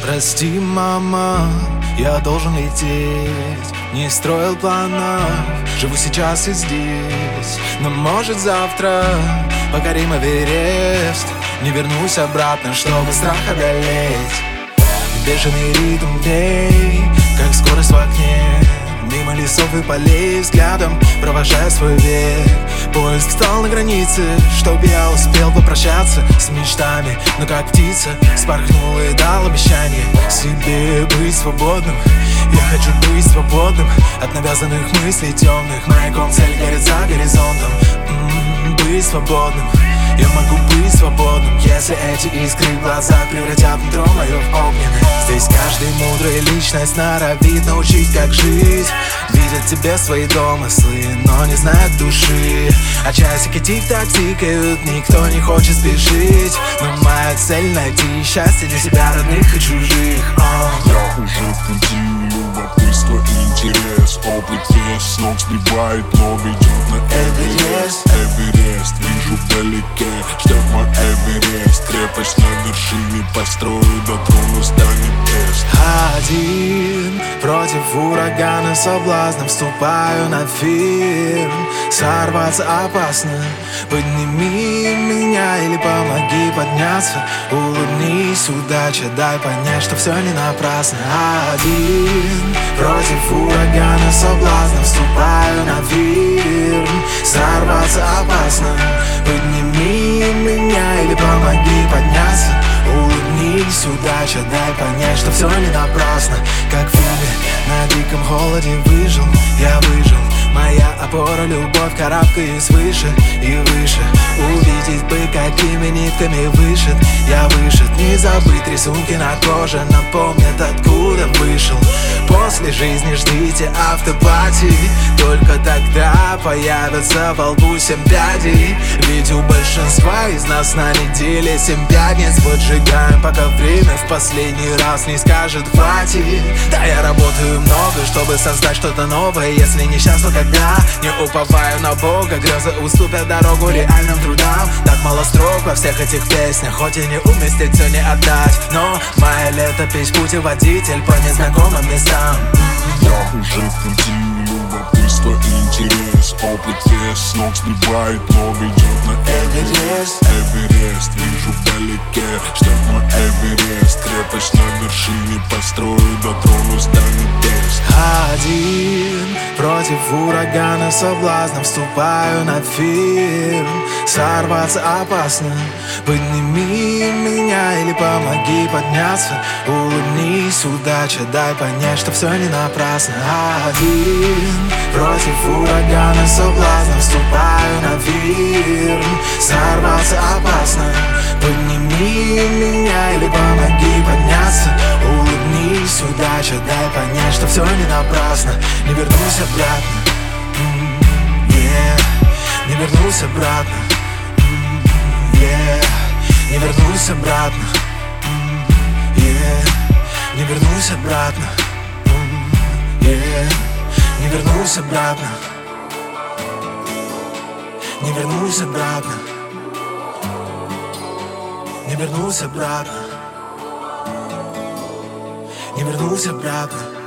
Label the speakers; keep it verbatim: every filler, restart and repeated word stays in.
Speaker 1: Прости, мама, я должен лететь. Не строил планов, живу сейчас и здесь. Но может завтра покорим Эверест. Не вернусь обратно, чтобы страх одолеть. Бешеный ритм дней, как скорость в окне. Мимо лесов и полей взглядом провожая свой век. Поезд встал на границе, чтоб я успел попрощаться с мечтами. Но как птица спорхнул и дал обещание себе быть свободным. Я хочу быть свободным от навязанных мыслей темных. Маяком цель горит за горизонтом. М-м, быть свободным. Я могу быть свободным, если эти искры в глазах превратят нутро мое в огненное. Здесь каждый мудрая личность норовит научить, как жить. Видят тебе свои домыслы, но не знают души. А часики тик-так тикают, никто не хочет спешить. Но моя цель найти счастье для себя, родных и чужих. О.
Speaker 2: Я уже в пути, любопытство и интерес. Опыт вес, ног сбивает, но ведет на Эверест. Эверест, вижу вдалеке, ждет мой Эверест. Крепость на вершине построю, дотронусь до небес.
Speaker 1: Один против урагана соблазна вступаю на фирм. Сорваться опасно. Подними меня или помоги подняться. Улыбнись, удача, дай понять, что все не напрасно. Один против урагана соблазна вступаю на фирм. Сорваться опасно. Подними меня или помоги подняться. Улыбнись, удача, дай понять, что все не напрасно. Как в фильме на диком холоде выжил, я выжил. Моя опора, любовь, карабкаюсь выше и выше. Увидеть бы, какими нитками вышит я вышит. Не забыть рисунки на коже, напомнят, откуда вышел. После жизни ждите автопатии. Только тогда появятся во лбу семь пядей. Ведь у большинства из нас на неделе семь пятниц. Поджигаем, пока время в последний раз не скажет хватит. Да, я работаю много, чтобы создать что-то новое. Если не сейчас, то когда? Не уповаю на Бога, грезы уступят дорогу реальным трудам. Так мало строк во всех этих песнях, хоть и не уместить, все не отдать. Но моя летопись путеводитель по незнакомым местам.
Speaker 2: Я уже в пути, любопытство и интерес. Опыт вес, ног сбивает, но ведет на Эверест. Эверест, вижу вдалеке, ждет мой Эверест. Крепость на вершине построю, дотронусь до небес.
Speaker 1: Один против урагана соблазна вступаю на фирм. Сорваться опасно. Подними меня или помоги подняться. Улыбнись, удача, дай понять, что все не напрасно. Один против урагана соблазна вступаю на фирм. Сорваться опасно. Подними меня или помоги подняться. Улыбнись, удача, дай понять, что все не напрасно. Не вернусь обратно. Mm, yeah. Не вернусь обратно. Mm, yeah. Не вернусь обратно. Mm, yeah. Не вернусь обратно. Mm, yeah. Не вернусь обратно. Не вернусь обратно. Не вернусь обратно. Не вернусь обратно.